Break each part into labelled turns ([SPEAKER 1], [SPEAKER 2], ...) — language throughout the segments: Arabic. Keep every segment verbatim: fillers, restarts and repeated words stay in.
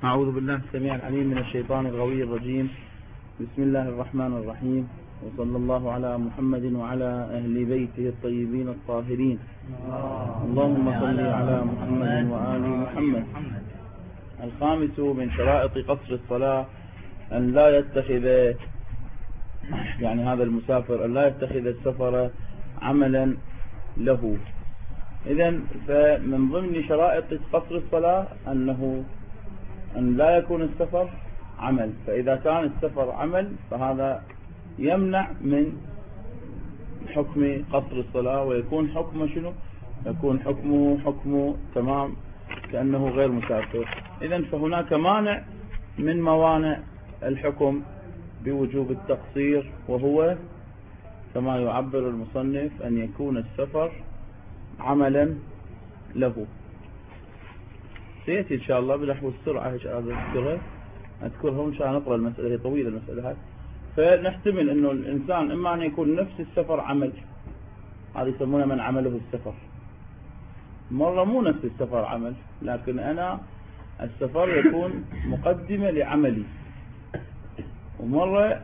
[SPEAKER 1] أعوذ بالله السميع العليم من الشيطان الغوي الرجيم. بسم الله الرحمن الرحيم، وصلى الله على محمد وعلى أهل بيته الطيبين الطاهرين. اللهم صل على محمد وآل محمد. الخامس من شرائط قصر الصلاة أن لا يتخذ يعني هذا المسافر أن لا يتخذ السفر عملا له. إذن فمن ضمن شرائط قصر الصلاة أنه أن لا يكون السفر عمل، فإذا كان السفر عمل فهذا يمنع من حكم قصر الصلاة، ويكون حكمه شنو؟ يكون حكمه حكمه تمام كأنه غير مسافر. إذن فهناك مانع من موانع الحكم بوجوب التقصير، وهو كما يعبر المصنف أن يكون السفر عملا له. سيأتي إن شاء الله بنحو السرعة أذكرها أذكرها إن شاء الله نقرأ المسألة، هي طويلة المسألة هذه. فنحتمل أنه الإنسان إما أن يكون نفس السفر عمل، هذا يسمونه من عمله السفر. مرة مو نفس السفر عمل، لكن أنا السفر يكون مقدمة لعملي، ومرة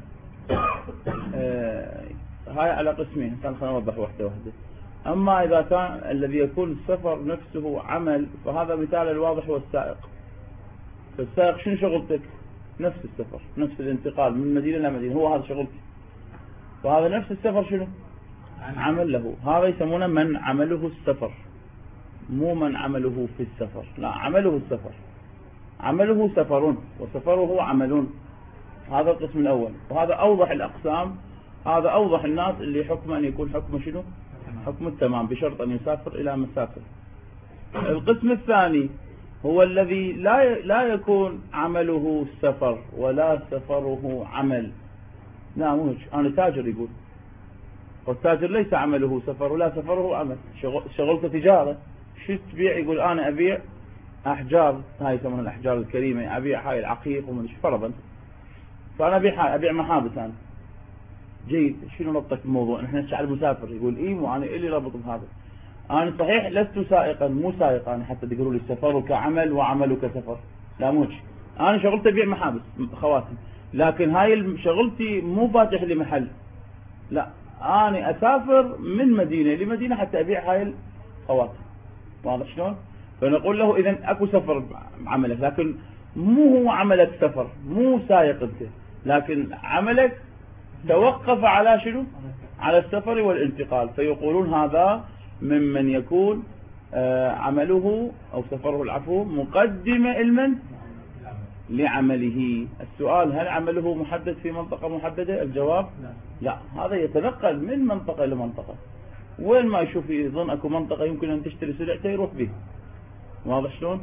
[SPEAKER 1] آه هاي على قسمين. خلينا نوضح واحدة واحدة. أما إذا كان الذي يكون السفر نفسه عمل، فهذا مثال الواضح هو السائق. فالسائق شنو شغلتك؟ نفس السفر، نفس الانتقال من مدينة إلى مدينة، هو هذا شغلتك. فهذا نفس السفر شنو؟ عمل له. هذا يسمونه من عمله السفر، مو من عمله في السفر، لا، عمله السفر. عمله سفر وسفره عمل. هذا القسم الأول، وهذا أوضح الأقسام. هذا أوضح الناس اللي حكم أن يكون حكم شنو؟ حكم التمام، بشرط أن يسافر إلى مسافر. القسم الثاني هو الذي لا لا يكون عمله سفر ولا سفره عمل. لا مو هيك. أنا تاجر يقول، والتاجر ليس عمله سفر ولا سفره عمل، شغلته تجارة. شو تبيع؟ يقول أنا أبيع أحجار، هاي يسمونها الأحجار الكريمة، أبيع هاي العقيق ومن فرضا، فأنا أبيع أبيع محابس. أنا جيد، شنو ربطك بالموضوع؟ نحن نحكي على المسافر. يقول إيه، مو أنا إلي ربط بهذا. أنا صحيح لست سائقا، مو سائق أنا حتى تقولوا لي سفرك عمل وعملك سفر، لا مو هيك. أنا شغلتي أبيع محابس خواتم، لكن هاي شغلتي مو فاتح لي محل، لا، أنا أسافر من مدينة لمدينة حتى أبيع هاي الخواتم. واضح شلون؟ فنقول له إذن أكو سفر عملك، لكن مو هو عملك سفر، مو سائق أنت، لكن عملك توقف على شنو؟ على السفر والانتقال. فيقولون هذا ممن يكون عمله أو سفره العفو مقدمة علما لعمله. السؤال: هل عمله محدد في منطقة محددة؟ الجواب لا، هذا يتنقل من منطقة إلى منطقة، وين ما يشوف يظن أكو منطقة يمكن أن تشتري سلعته يروح به. واضح شلون؟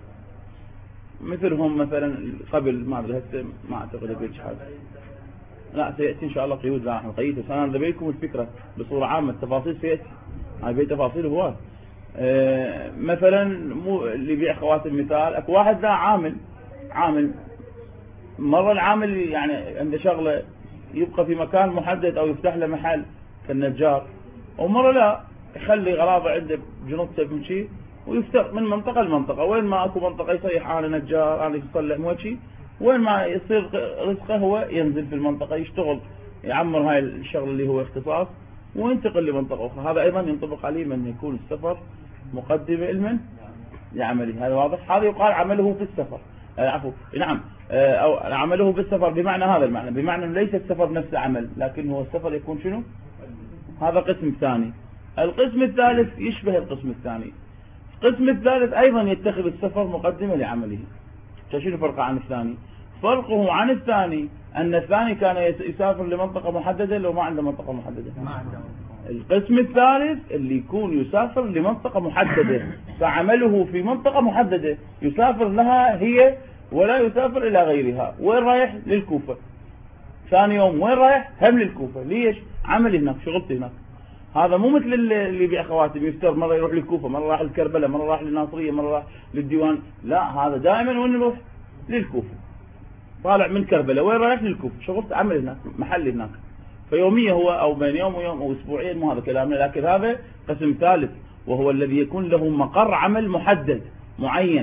[SPEAKER 1] مثلهم مثلا قبل، ما أدري هسه ما أعتقد أقول حاجة، لا سيأتي إن شاء الله قيود، لا احنا قيد، بس أنا أذبيكم الفكرة بصورة عامة، التفاصيل سيأتي، هاي بي تفاصيل هواي. اه مثلا مو اللي يبيع خواتم، مثال أكو واحد ذا عامل عامل مرة العامل يعني عنده شغلة يبقى في مكان محدد أو يفتح له محل كالنجار، ومرة لا، يخلي غرابة عنده بجنوبته من شيء ويفتح من منطقة لمنطقة. وين ما أكو منطقة يصيح أنا نجار، أنا يصلح موشي، وين ما يصير رزقه هو ينزل في المنطقة، يشتغل يعمر هاي الشغل اللي هو اختصاص وينتقل لمنطقة أخرى. هذا أيضا ينطبق عليه من يكون السفر مقدم علما لعمله. هذا واضح. هذا يقال عمله في السفر، عفوا نعم، أو عمله بالسفر بمعنى هذا المعنى، بمعنى ليس السفر نفسه عمل، لكن هو السفر يكون شنو؟ هذا قسم ثاني. القسم الثالث يشبه القسم الثاني. القسم الثالث أيضا يتخذ السفر مقدمة لعمله. شنو فرقه عن الثاني؟ فرقه عن الثاني أن الثاني كان يسافر لمنطقة محددة لو ما عنده منطقة محددة. ما عنده. القسم الثالث اللي يكون يسافر لمنطقة محددة، فعمله في منطقة محددة يسافر لها هي ولا يسافر إلى غيرها. وين رايح؟ للكوفة. ثاني يوم وين رايح؟ هم للكوفة. ليش؟ عمل هناك، شغلتي هناك. هذا مو مثل اللي يبيع خواتم، يفتر مرة يروح للكوفة، مرة راح للكربلاء، مرة راح للناصرية، مرة راح للديوان. لا، هذا دائما وين يروح؟ للكوفة. طالع من كربلاء وين رايح؟ للكوفة، شغلت عمل هناك، محل هناك. فيومية هو أو بين يوم ويوم أو أسبوعيا، مو هذا كلامنا. لكن هذا قسم ثالث، وهو الذي يكون له مقر عمل محدد معين،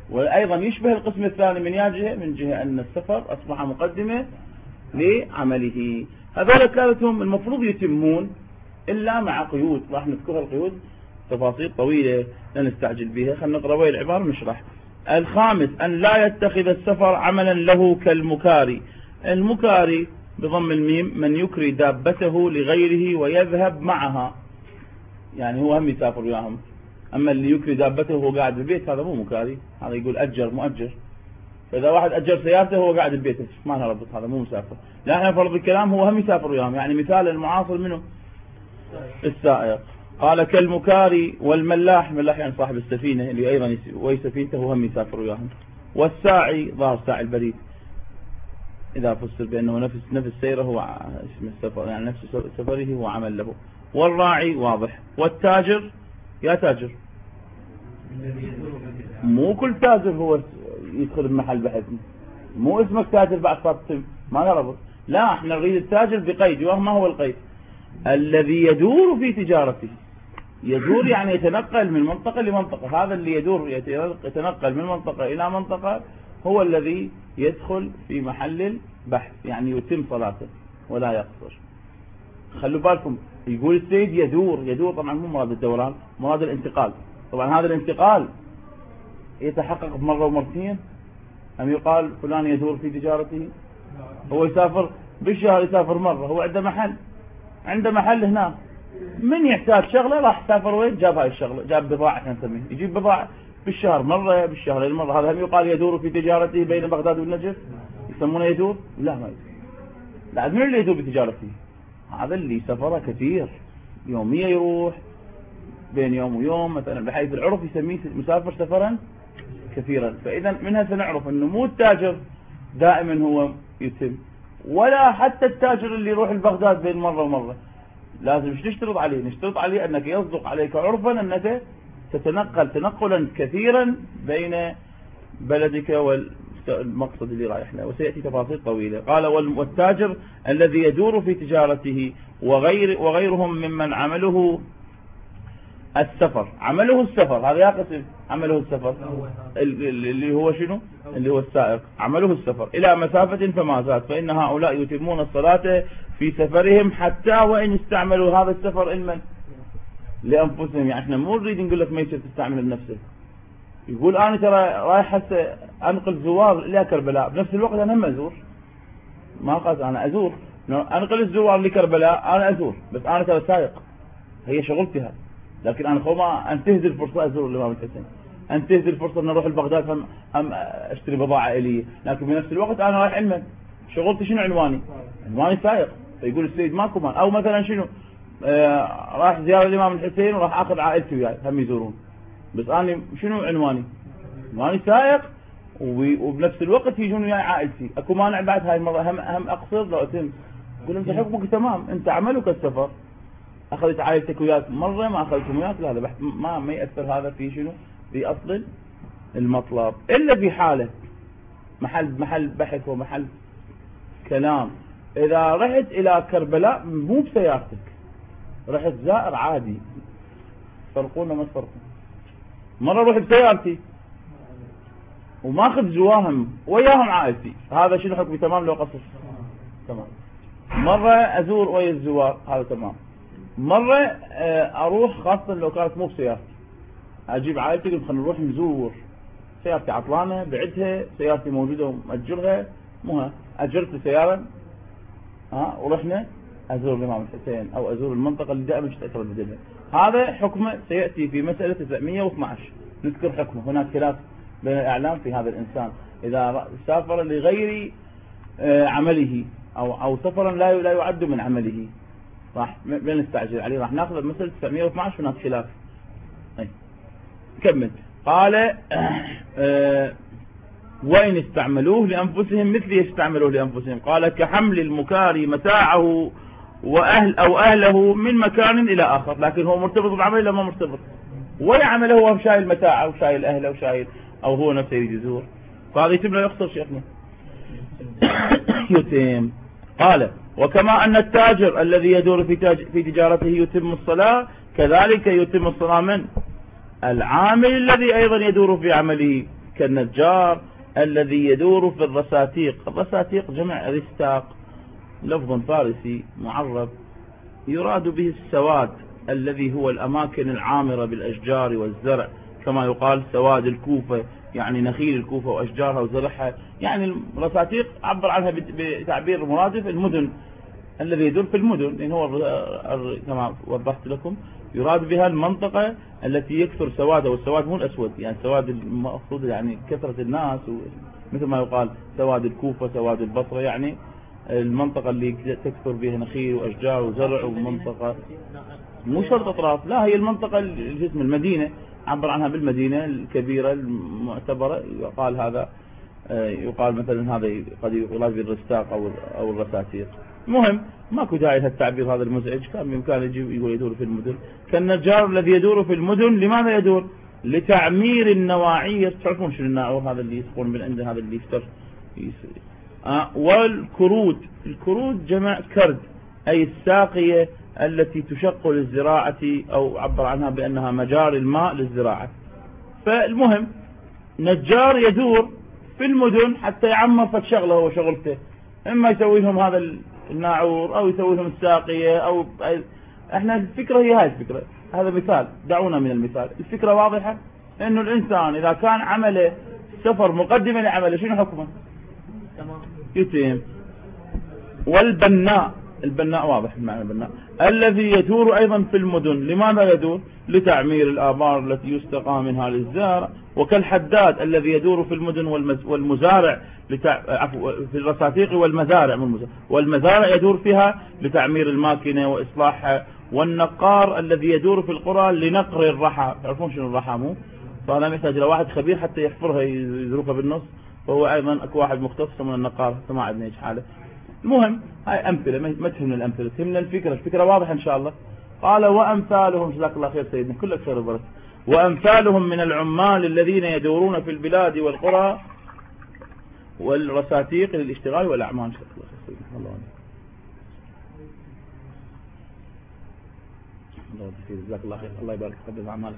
[SPEAKER 1] وأيضا يشبه القسم الثاني من جهة من جهة أن السفر أصبح مقدمة لعمله. هذول كانتهم المفروض يتمون إلا مع قيود، راح نذكر القيود تفاصيل طويلة لا نستعجل بها، خلينا نقرأ وهي العبارة نشرح. الخامس أن لا يتخذ السفر عملا له كالمكاري. المكاري بضم الميم من يكري دابته لغيره ويذهب معها، يعني هو هم يسافر وياهم. أما اللي يكري دابته وهو قاعد بالبيت هذا مو مكاري، هذا يقول أجر مؤجر. فإذا واحد أجر سيارته وهو قاعد بالبيت ما لها ربط، هذا مو مسافر. لا احنا فرض الكلام هو هم يسافر وياهم، يعني مثال المعاصر منه السائق. قال كالمكاري والملاح، ملاح يعني صاحب السفينة اللي أيضا وي سفينته وهم يسافر وياهم. والساعي ظاهر ساعي البريد إذا فسر بأنه نفس نفس سيره هو اسم السفر، يعني نفس سفره هو عمل له. والراعي واضح. والتاجر يا تاجر، مو كل تاجر هو يدخل بمحل بحث، مو اسمك تاجر بعد صار ما نربط. لا احنا نريد التاجر بقيد، وما هو القيد؟ الذي يدور في تجارته. يدور يعني يتنقل من منطقة لمنطقة، هذا اللي يدور يتنقل من منطقة إلى منطقة هو الذي يدخل في محل البحث، يعني يتم صلاته ولا يقصر. خلوا بالكم يقول السيد يدور، يدور طبعا مو مراد الدوران، مراد الانتقال. طبعا هذا الانتقال يتحقق مرة ومرتين، أم يقال فلان يدور في تجارته؟ هو يسافر بالشهر يسافر مرة، هو عنده محل عنده محل هنا، من يحتاج شغلة راح سافر وين جاب هاي الشغلة، جاب بضاعة احنا نسميه، يجيب بضاعة بالشهر مرة بالشهر المرة. هذا هم يقال يدور في تجارته بين بغداد والنجف، يسمونه يدور؟ لا ما يدور. لا من اللي يدور بتجارته؟ هذا اللي سفره كثير، يوميا يروح بين يوم ويوم مثلا، بحيث العرف يسميه مسافر سفرا كثيرا. فإذا منها سنعرف أنه مو التاجر دائما هو يتم، ولا حتى التاجر اللي يروح لبغداد بين مرة ومرة. لازم مش نشترط عليه، نشترط عليه أنك يصدق عليك عرفا أنك تتنقل تنقلا كثيرا بين بلدك والمقصد اللي رايح له، وسيأتي تفاصيل طويلة. قال والتاجر الذي يدور في تجارته وغير وغيرهم ممن عمله السفر. عمله السفر هذا يا قسم، عمله السفر اللي هو شنو؟ اللي هو السائق. عمله السفر إلى مسافة فما زاد، فإن هؤلاء يتمون الصلاة في سفرهم حتى وإن استعملوا هذا السفر علما لأنفسهم. يعني احنا مو نريد نقول لك ما يصير تستعمل لنفسك. يقول أنا ترى رايح هسه أنقل زوار إلى كربلاء، بنفس الوقت أنا هم أزور، ما قصد أنا أزور أنقل الزوار لكربلاء، أنا أزور بس أنا ترى سائق، هي شغلتي هذا. لكن أنا خو ما أنتهز الفرصة أزور الإمام الحسين، أنتهز الفرصة أن أروح لبغداد هم, هم أشتري بضاعة إلي، لكن بنفس الوقت أنا رايح علما. شغلتي شنو عنواني؟ عنواني سائق. فيقول السيد ماكو مان. أو مثلا شنو آه رايح زيارة الإمام الحسين وراح أخذ عائلتي وياي هم يزورون، بس أنا شنو عنواني؟ عنواني سائق، وبنفس الوقت يجون وياي عائلتي. أكو مانع بعد هاي المرة هم هم أقصر لو أتم. يقول أنت حكمك تمام، أنت عملك السفر، أخذت عائلتك وياك مرة ما أخذتهم وياك، لا هذا ما ما يأثر هذا في شنو؟ في أصل المطلب، إلا في حالة محل محل بحث ومحل كلام. إذا رحت إلى كربلاء مو بسيارتك، رحت زائر عادي، فرقونا ما تفرقون. مرة أروح بسيارتي وما أخذ زواهم وياهم عائلتي، هذا شنو حكمي؟ تمام لو قصر؟ تمام. مرة أزور ويا الزوار، هذا تمام. مرة أروح خاصة لو كانت مو بسيارتي، أجيب عائلتي قلت خلينا نروح نزور، سيارتي عطلانة بعدها، سيارتي موجودة ومأجرها، مو أجرت سيارة ها ورحنا أزور الإمام الحسين أو أزور المنطقة اللي دائما تتأثر بدلها. هذا حكمه سيأتي في مسألة تسعمئة واثني عشر نذكر حكمه. هناك خلاف بين الأعلام في هذا الإنسان إذا سافر لغير عمله أو أو سفرا لا لا يعد من عمله، راح بين نستعجل عليه، راح ناخذ مسألة تسعمئة واثني عشر. هناك خلاف. أي كمل. قال آه وإن استعملوه لأنفسهم مثل يستعملوه لأنفسهم. قال كحمل المكاري متاعه وأهل أو أهله من مكان إلى آخر، لكن هو مرتبط بعمله لا ما مرتبط، ولا عمله هو شايل متاعه وشايل أهله وشايل أو هو نفسه يريد يزور، فهذا يتم لا يخسر شيخنا. يتم. قال وكما أن التاجر الذي يدور في, تاج في تجارته يتم الصلاة، كذلك يتم الصلاة من العامل الذي أيضا يدور في عمله. كالنجار الذي يدور في الرساتيق. الرساتيق جمع رستاق، لفظ فارسي معرب، يراد به السواد الذي هو الأماكن العامرة بالأشجار والزرع، كما يقال سواد الكوفة، يعني نخيل الكوفة وأشجارها وزرعها. يعني الرساتيق عبر عنها بتعبير مرادف المدن، الذي يدور في المدن، لأن هو كما وضحت لكم يراد بها المنطقة التي يكثر سوادها، والسواد مو الأسود، يعني سواد المقصود يعني كثرة الناس، مثل ما يقال سواد الكوفة سواد البصرة، يعني المنطقة اللي تكثر بها نخيل وأشجار وزرع، ومنطقة مو شرط أطراف، لا هي المنطقة الجسم المدينة عبر عنها بالمدينة الكبيرة المعتبرة، يقال هذا يقال مثلا هذا قد يقال بالرستاق أو أو الرساتيق. مهم ماكو داعي للتعبير هذا المزعج، كان بإمكانه يجي يقول يدور في المدن. كالنجار الذي يدور في المدن، لماذا يدور؟ لتعمير النواعير. تعرفون شنو الناعور؟ هذا اللي يسقون من عنده، هذا اللي يفتر آه والكرود. الكرود جمع كرد، أي الساقية التي تشق للزراعة، أو عبر عنها بأنها مجاري الماء للزراعة. فالمهم نجار يدور في المدن حتى يعمر فد شغله هو شغلته، إما يسوي لهم هذا الناعور أو يسوي لهم الساقية، أو احنا الفكرة هي هاي الفكرة. هذا مثال، دعونا من المثال. الفكرة واضحة، إنه الإنسان إذا كان عمله سفر مقدمة لعمله شنو حكمه؟ يتم. والبناء، البناء واضح معنى البناء، الذي يدور أيضا في المدن. لماذا يدور؟ لتعمير الآبار التي يستقى منها للزارع. وكالحداد الذي يدور في المدن والمزارع لتع... في الرساتيق والمزارع، والمزارع يدور فيها لتعمير الماكنة وإصلاحها. والنقار الذي يدور في القرى لنقر الرحى. تعرفون شنو الرحى مو؟ فهذا محتاج إلى واحد خبير حتى يحفرها يزرقها بالنص، وهو أيضا أكو واحد مختص من النقار، ما عندنا إيش حاله. المهم هاي أمثلة، ما تهمنا الأمثلة، تهمنا الفكرة. الفكرة واضحة إن شاء الله. قال وأمثالهم، جزاك الله خير سيدنا، كلك خير وبركة. وأمثالهم من العمال الذين يدورون في البلاد والقرى والرساتيق للاشتغال والأعمال. الله جزاك الله خير، الله يبارك في أعمالك.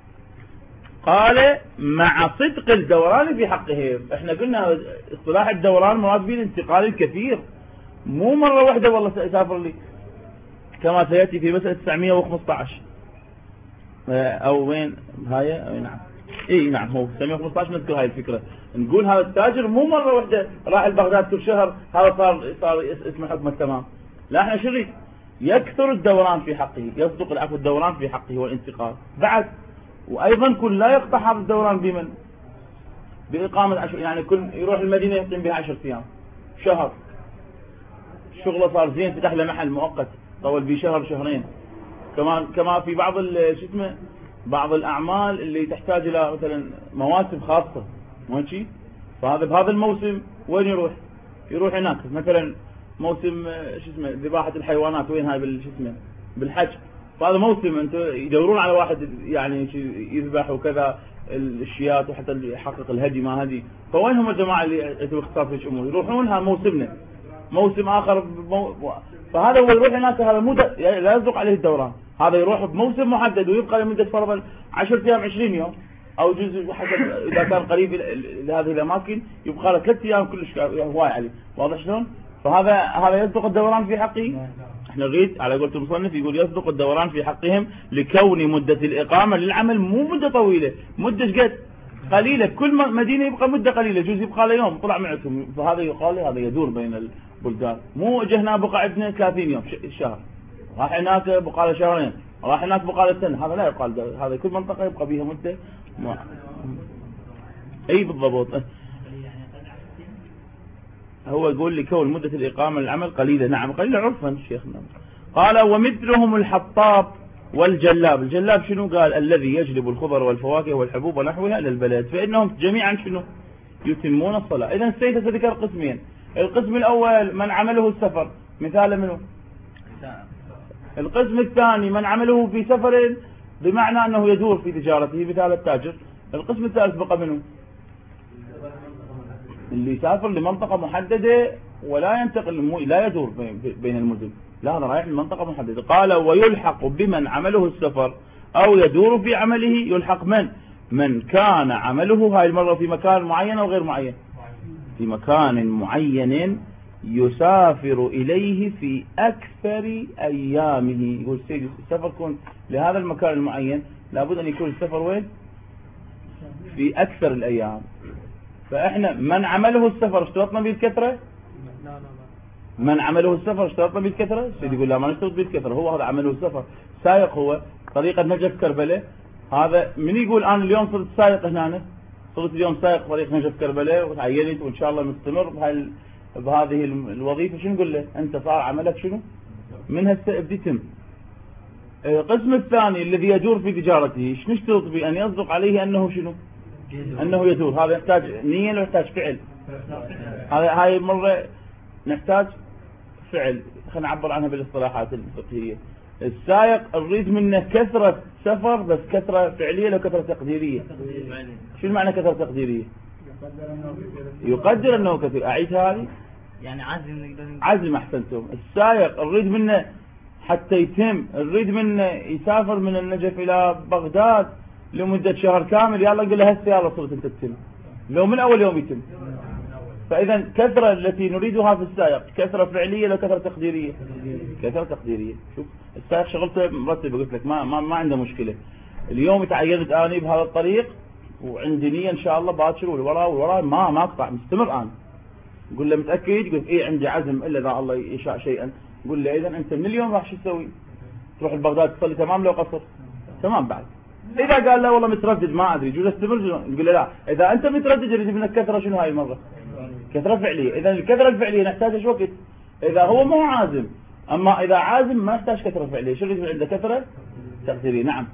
[SPEAKER 1] قال مع صدق الدوران في حقهم. احنا قلنا اصطلاح الدوران مراد به الانتقال الكثير، مو مرة واحدة والله سافر لي، كما سيأتي في مسألة تسعمئة وخمسة عشر او وين هاي. اي نعم، اي نعم، هو تسعمئة وخمسة عشر نذكر هاي الفكرة. نقول هذا التاجر مو مرة واحدة راح البغداد كل شهر، هذا صار صار اسمه حكمه تمام. لا احنا شريك يكثر الدوران في حقه، يصدق العفو الدوران في حقه والانتقال بعد. وايضا كل لا يقطع هذا الدوران بمن؟ باقامة عشر، يعني كل يروح المدينة يقيم بها عشر ايام شهر، شغله صار زين، فتح له محل مؤقت طول به شهر شهرين. كمان كما في بعض شو اسمه بعض الاعمال اللي تحتاج الى مثلا مواسم خاصة، ماشي؟ فهذا بهذا الموسم وين يروح؟ يروح هناك مثلا موسم شو اسمه ذباحة الحيوانات، وين هاي بالشو اسمه بالحج، فهذا موسم انت يدورون على واحد يعني يذبح وكذا الشيات وحتى يحقق الهدي ما هدي. فوين هم الجماعة اللي يتم اختصار في امور؟ يروحونها موسمنا، موسم اخر بمو... فهذا هو يروح هناك، هذا مو يعني لا يصدق عليه الدوران. هذا يروح بموسم محدد ويبقى لمدة فرضا عشرة ايام عشرين يوم، او جزء حسب اذا كان قريب لهذه الاماكن يبقى له ثلاث ايام كلش هواي عليه. واضح شلون؟ فهذا هذا يصدق الدوران في حقه. احنا نريد على قولة المصنف يقول يصدق الدوران في حقهم لكون مدة الإقامة للعمل مو مدة طويلة، مدة قد قليلة، كل مدينة يبقى مدة قليلة، جزء يبقى له يوم طلع معكم. فهذا يقال هذا يدور بين البلدان، مو اجهنا بقى عندنا ثلاثين يوم شهر، راح هناك بقى له شهرين، راح هناك بقى له سنة. هذا لا يقال، هذا كل منطقة يبقى بها مدة ما. اي بالضبط. هو يقول لي كون مدة الإقامة للعمل قليلة. نعم قليلة عرفا شيخنا. قال ومثلهم الحطاب والجلاب. الجلاب شنو؟ قال الذي يجلب الخضر والفواكه والحبوب ونحوها إلى البلد، فإنهم جميعا شنو؟ يتمون الصلاة. إذا السيد ذكر قسمين. القسم الأول من عمله السفر، مثال منه. القسم الثاني من عمله في سفر بمعنى أنه يدور في تجارته، مثال التاجر. القسم الثالث بقى منه اللي يسافر لمنطقة محددة ولا ينتقل، لا يدور بين المدن، لا هذا رايح لمنطقة محددة. قال ويلحق بمن عمله السفر أو يدور في عمله، يلحق من؟ من كان عمله هاي المرة في مكان معين أو غير معين، في مكان معين يسافر إليه في أكثر أيامه. يقول السيد السفر يكون لهذا المكان المعين لابد أن يكون السفر وين؟ في أكثر الأيام. فإحنا من عمله السفر اشترطنا بالكثرة؟ من عمله السفر اشترطنا بالكثرة؟ السيد يقول لا ما نشترط بالكثرة، هو هذا عمله السفر. سائق هو طريقة نجف كربلاء، هذا من يقول أنا اليوم صرت سائق هنا، صرت اليوم سائق طريق نجف كربلاء وتعينت وإن شاء الله مستمر بهاي بهذه الوظيفة، شنو نقول له؟ أنت صار عملك شنو؟ من هسه ابدي تم. القسم الثاني الذي يدور في تجارته، شنو نشترط به؟ أن يصدق عليه أنه شنو؟ أنه يدور. هذا يحتاج نية ولا يحتاج فعل؟ هذا هاي مرة نحتاج فعل، خلينا نعبر عنها بالاصطلاحات الفقهية. السائق نريد منه كثرة سفر، بس كثرة فعلية لو كثرة تقديرية. شو المعنى كثرة تقديرية؟ يقدر أنه كثير. أعيد هذه
[SPEAKER 2] يعني عزم.
[SPEAKER 1] عزم أحسنتم. السائق نريد منه حتى يتم، نريد منه يسافر من النجف إلى بغداد لمدة شهر كامل، يلا نقول له هسه يلا صرت أنت تتم، لو من أول يوم يتم. فإذا كثرة التي نريدها في السائق كثرة فعلية لو كثرة تقديرية؟ كثرة تقديرية. شوف السائق شغلته مرتبة، قلت لك ما ما ما عنده مشكلة. اليوم تعينت أنا بهذا الطريق وعندي نية إن شاء الله باكر والوراء والوراء ما ما أقطع، مستمر أنا. قل له متأكد؟ يقول إيه عندي عزم إلا إذا الله يشاء شيئا. قل له إذا أنت من اليوم راح شو تسوي؟ تروح البغداد تصلي تمام لو قصر؟ تمام. بعد إذا قال لا والله متردد ما أدري يجوز استمر، نقول له لا، إذا أنت متردد يريد منك كثرة شنو هاي المرة؟ كثرة فعلية. إذا الكثرة الفعلية نحتاج ايش وقت؟ إذا هو مو عازم. أما إذا عازم ما يحتاج كثرة فعلية، شو يريد عنده كثرة تقديرية. نعم.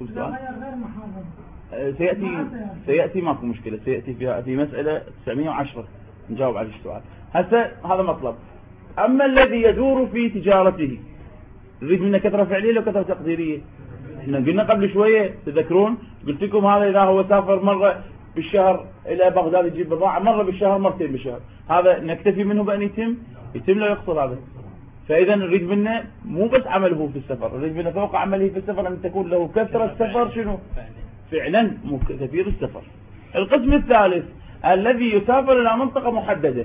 [SPEAKER 1] سيأتي سيأتي ماكو مشكلة، سيأتي فيها في مسألة تسعمئة وعشرة نجاوب على السؤال. هسه هذا مطلب. أما الذي يدور في تجارته يريد منه كثرة فعلية لو كثرة تقديرية؟ احنا قلنا قبل شوية تذكرون قلت لكم هذا إذا هو سافر مرة بالشهر إلى بغداد يجيب بضاعة، مرة بالشهر مرتين بالشهر، هذا نكتفي منه بأن يتم يتم لا يقصر هذا. فإذا نريد منه مو بس عمله في السفر، نريد منه فوق عمله في السفر أن تكون له كثرة سفر شنو؟ فعلا مو كثير السفر. القسم الثالث الذي يسافر إلى منطقة محددة،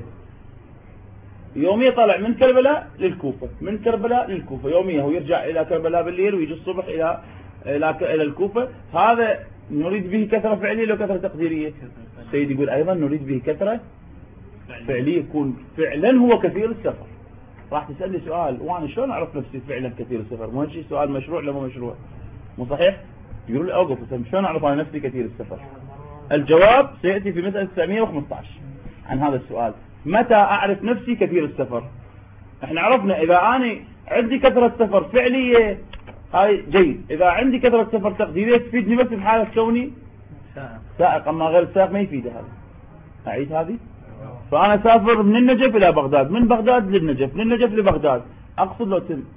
[SPEAKER 1] يومية طلع من كربلاء للكوفة، من كربلاء للكوفة يومية، ويرجع إلى كربلاء بالليل ويجي الصبح إلى إلى إلى الكوفة. هذا نريد به كثرة فعلية لو كثرة تقديرية؟ السيد يقول أيضا نريد به كثرة فعلية، يكون فعلا هو كثير السفر. راح تسألني سؤال، وأنا شلون أعرف نفسي فعلا كثير السفر؟ مو هالشيء سؤال مشروع لو مو مشروع؟ مو صحيح؟ يقولوا لي أوقف، شلون أعرف أنا نفسي كثير السفر؟ الجواب سيأتي في مسألة تسعمئة وخمسة عشر عن هذا السؤال. متى أعرف نفسي كثير السفر؟ احنا عرفنا إذا أنا عندي كثرة سفر فعلية هاي جيد، إذا عندي كثرة سفر تقديرية تفيدني بس بحالة كوني سائق، أما غير السائق ما يفيد. هذا أعيد هذه. فأنا سافر من النجف إلى بغداد، من بغداد للنجف، من النجف لبغداد، أقصد لو تم.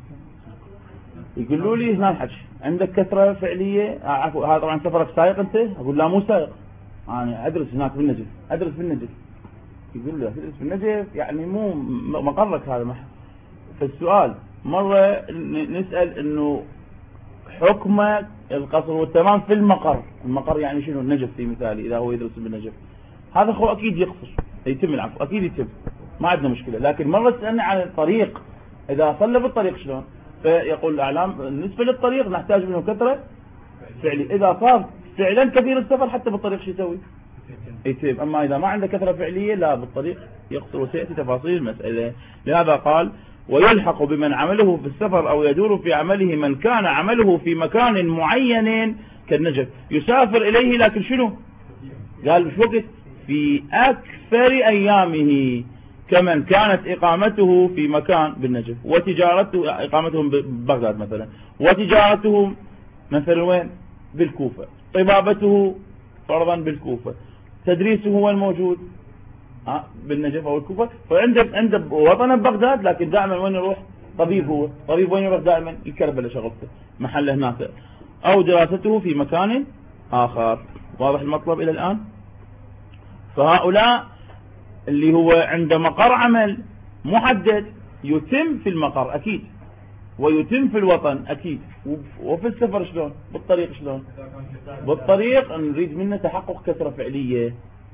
[SPEAKER 1] يقولوا لي هنا الحكي عندك كثرة فعلية، عفوا هذا طبعا سفرك سائق أنت؟ أقول لا مو سائق، أنا أدرس هناك بالنجف، أدرس بالنجف. يقول له تدرس بالنجف يعني مو مقرك هذا. محل فالسؤال مرة نسأل إنه حكم القصر والتمام في المقر، المقر يعني شنو؟ النجف في مثالي إذا هو يدرس بالنجف، هذا هو أكيد يقصر يتم العفو، أكيد يتم ما عندنا مشكلة. لكن مرة سألنا عن الطريق، إذا صلى بالطريق شلون؟ فيقول الأعلام بالنسبة للطريق نحتاج منه كثرة فعلي، إذا صار فعلا كثير السفر حتى بالطريق شو يسوي؟ يتم. أما إذا ما عنده كثرة فعلية لا بالطريق يقصر، وسيأتي تفاصيل المسألة. لهذا قال ويلحق بمن عمله في السفر أو يدور في عمله من كان عمله في مكان معين كالنجف يسافر إليه، لكن شنو؟ قال مش وقت في أكثر أيامه، كمن كانت إقامته في مكان بالنجف وتجارته إقامته ببغداد مثلا، وتجارته مثلا وين؟ بالكوفة، طبابته فرضا بالكوفة، تدريسه هو الموجود ها بالنجف أو الكوفة، فعنده عنده وطنه ببغداد لكن دائما وين يروح؟ طبيب. هو طبيب وين يروح دائما؟ الكربلاء شغلته محله هناك، أو دراسته في مكان آخر. واضح المطلب إلى الآن؟ فهؤلاء اللي هو عنده مقر عمل محدد يتم في المقر أكيد، ويتم في الوطن أكيد، وفي السفر شلون؟ بالطريق شلون؟ بالطريق نريد منه تحقق كثرة فعلية.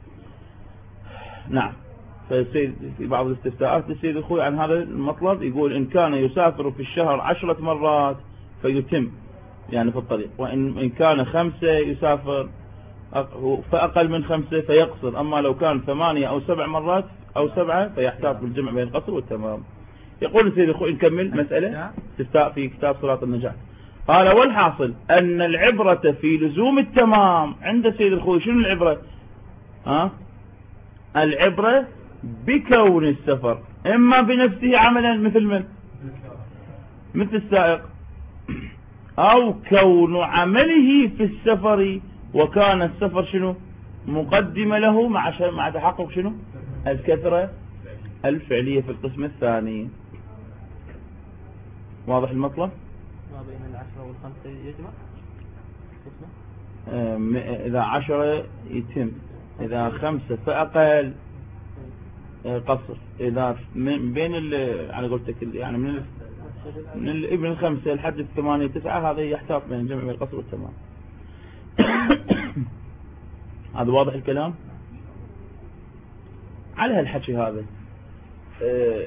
[SPEAKER 1] نعم. فالسيد في بعض الاستفتاءات السيد الخوي عن هذا المطلب يقول إن كان يسافر في الشهر عشرة مرات فيتم يعني في الطريق، وإن إن كان خمسة يسافر فأقل من خمسة فيقصر، أما لو كان ثمانية أو سبع مرات أو سبعة فيحتاط بالجمع بين القصر والتمام. يقول السيد الخوي نكمل مسألة استفتاء في كتاب صراط النجاة. قال والحاصل أن العبرة في لزوم التمام عند السيد الخوي. شنو العبرة؟ ها؟ العبرة بكون السفر إما بنفسه عملا مثل من؟ مثل السائق، أو كون عمله في السفر وكان السفر شنو؟ مقدمة له مع مع تحقق شنو؟ الكثرة الفعلية في القسم الثاني. واضح المطلب؟
[SPEAKER 2] ما بين العشرة والخمسة يجمع؟
[SPEAKER 1] إذا عشرة يتم، إذا خمسة فأقل قصر، إذا من بين على قولتك يعني من من الابن الخمسة لحد الثمانية تسعة هذا يحتاط بين الجمع بين القصر والتمام. هذا واضح الكلام؟ على هالحكي هذا آه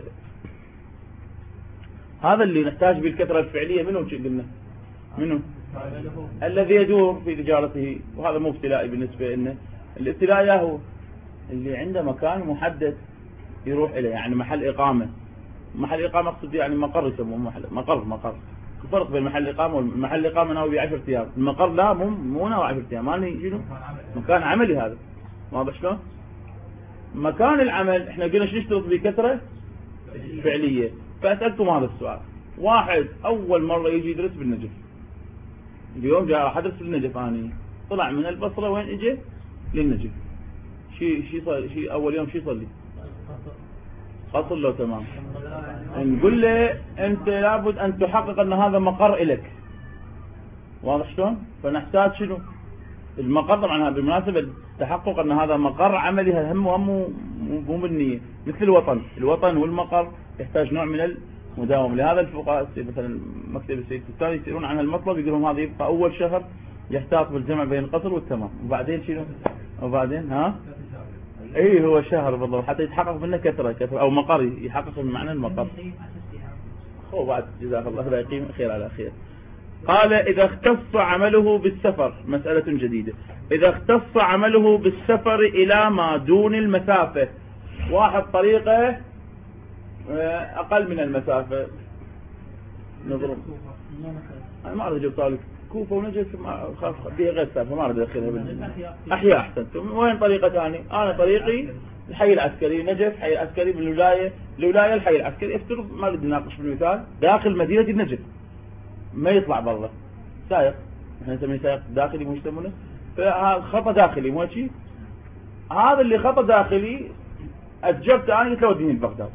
[SPEAKER 1] هذا اللي نحتاج به الكثرة الفعلية. منه قلنا منه الذي يدور في تجارته، وهذا مو ابتلائي بالنسبة لنا. الابتلاء هو اللي عنده مكان محدد يروح إليه، يعني محل إقامة. محل إقامة أقصد يعني مقر يسموه محل مقر مقر فرق بين محل إقامة والمحل إقامة ناوي بعشرة أيام، المقر لا مو مو ناوي عشرة أيام، ماني شنو مكان عملي هذا. واضح شلون؟ مكان العمل احنا قلنا شو نشترط بكثرة فعلية. فأسألكم هذا السؤال، واحد أول مرة يجي يدرس بالنجف، اليوم جاء راح أدرس بالنجف أنا، طلع من البصرة وين إجي للنجف، شي شي صار شي أول يوم شي صار لي قصر له تمام. نقول له أنت لابد أن تحقق أن هذا مقر إلك. واضح شلون؟ فنحتاج شنو؟ المقر. طبعا بالمناسبة تحقق أن هذا مقر عملي هم وهم مو بالنية، مثل الوطن. الوطن والمقر يحتاج نوع من المداومة. لهذا الفقهاء مثلا مكتب السيد الثاني يسيرون عن المطلب، يقولون هذا يبقى أول شهر يحتاط بالجمع بين القصر والتمام، وبعدين شنو؟ وبعدين ها؟ اي هو شهر بالضبط حتى يتحقق منه كثرة كثرة او مقر، يحقق من معنى المقر. هو بعد جزاك الله لا يقيم خير على خير. قال إذا اختص عمله بالسفر، مسألة جديدة. إذا اختص عمله بالسفر إلى ما دون المسافة، واحد طريقة أقل من المسافة، نضرب أنا ما أريد أجيب طالب كوفة ونجد خاف فيها غير سالفة، ما أريد أدخلها بالنسبة أحياء أحسن. وين طريقة ثانية؟ أنا طريقي الحي العسكري نجف، حي العسكري من الولاية الولاية الحي العسكري. افترض ما أريد نناقش بالمثال داخل مدينة النجف، ما يطلع برا سائق، احنا نسميه سائق داخلي مو يسمونه، فخطأ داخلي مو شيء. هذا اللي خطأ داخلي أجبت أنا قلت له وديني بغداد،